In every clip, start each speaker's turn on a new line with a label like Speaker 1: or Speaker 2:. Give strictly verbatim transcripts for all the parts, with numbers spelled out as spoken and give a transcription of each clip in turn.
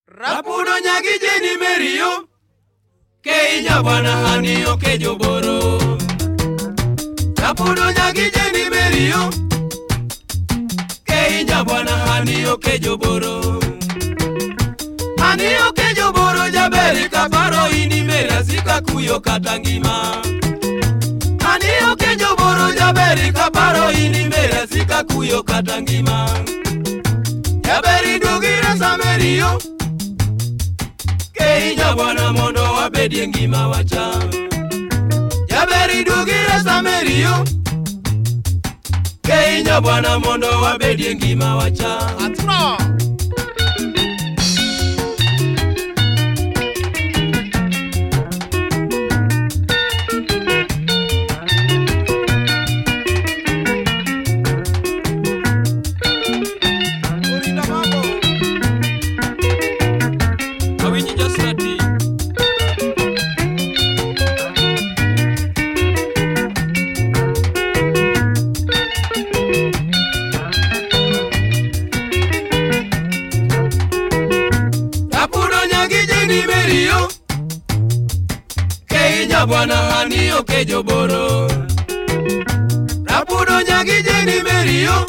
Speaker 1: Rapudo nyagi jeni merio ke inya bwana haniyo ke joboro. Rapudo nyagi jeni merio ke inya bwana haniyo ke joboro. Haniyo ke joboro jaberi kaparo ini mera sika kuyo katangima. Haniyo ke joboro jaberi kaparo ini mera sika kuyo katangima. Jaberi dugira samerio ke inya bwana mondo wabedi ngima wacha. Jaberi dugira samerio ke inya bwana mondo wabedi ngima wacha. Atro bwana haniyo ke joboro. Rapudo nyagi jeni merio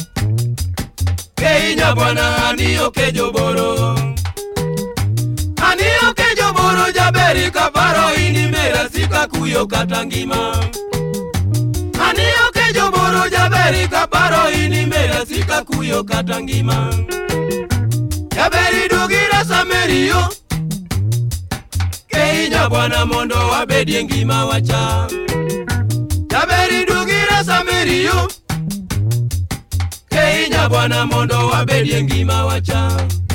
Speaker 1: ke inya bwana haniyo ke joboro. Haniyo ke joboro jaberi kaparo ini mera sika kuyo katangima. Haniyo ke joboro jaberi kaparo ini mera sika kuyo katangima. Jaberi dugira samerio ke inya bwana mondo wabedi ngima wacha. Jaberi dugira samerio ke inya bwana mondo wabedi ngima wacha.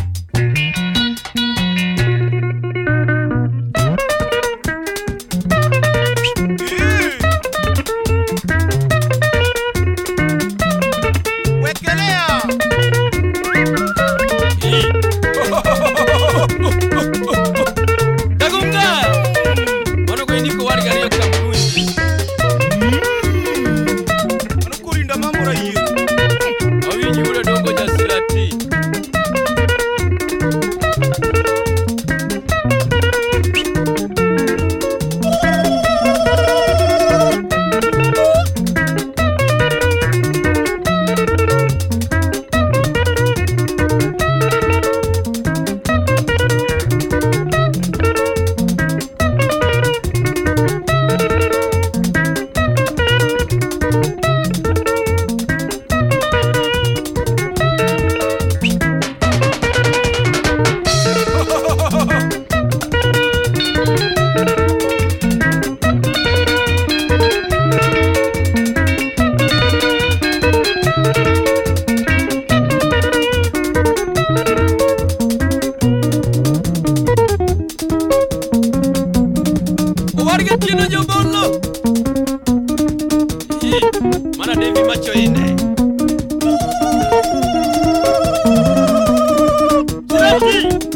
Speaker 1: Mana Devi macho ine Turaki